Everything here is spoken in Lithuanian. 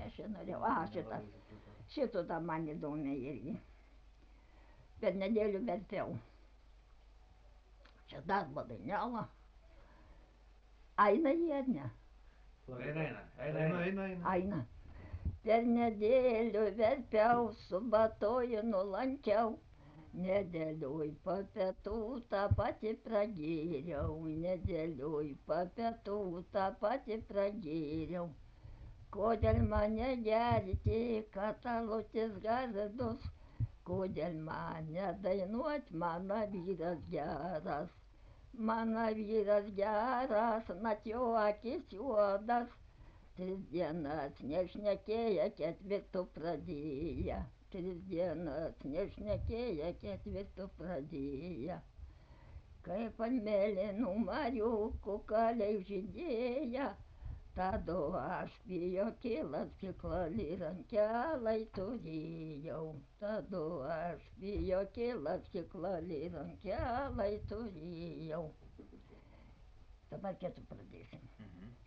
aš čia norėjau šitą man įdomi irgi per nedėlių verpiau čia darbo dainelą eina ji ar ne eina per nedėlių verpiau su batojinu lankiau nedėlioj po pietų tą patį pragyriau nedėlioj po pietų tą patį pragyriau kodėl man negerti katalutis gardus kodėl man nedainuot mano vyras geras nat jo akys juodas 3 dienas nešnekėję ketvirto pradėję 3 dienas nešnekėję ketvirto pradėję kaip ant mėlynų mariukų kaliai žydėję tado aš pijokėlą stiklelį rankelėj turėjau tado aš pijokėlą stiklelį rankelėj turėjau dabar kitu pradėsim